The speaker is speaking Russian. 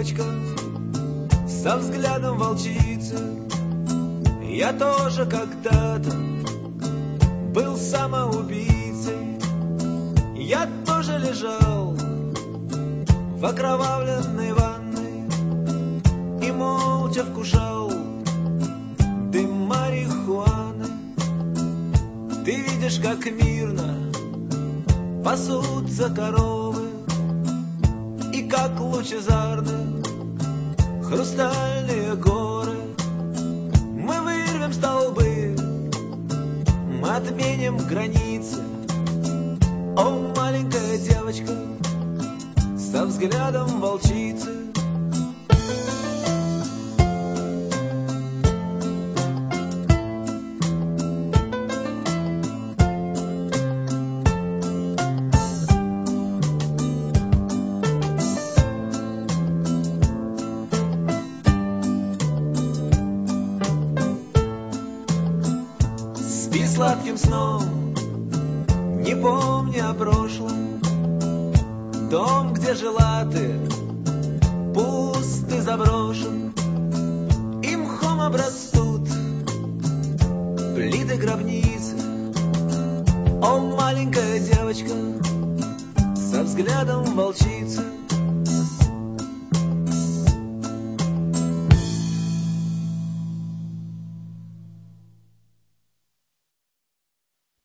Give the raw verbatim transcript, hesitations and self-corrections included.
девочка со взглядом волчицы. Я тоже когда-то был самоубийцей. Я тоже лежал в окровавленной ванной и молча вкушал дым марихуаны. Ты видишь, как мирно пасутся коровы, и как лучезарны хрустальные горы. Мы вырвем столбы, мы отменим границы. О, маленькая девочка со взглядом волчицы. Спи сладким сном, не помни о прошлом. Дом, где жила ты, пуст и заброшен, и мхом обрастут плиты гробницы. О, маленькая девочка со взглядом волчицы.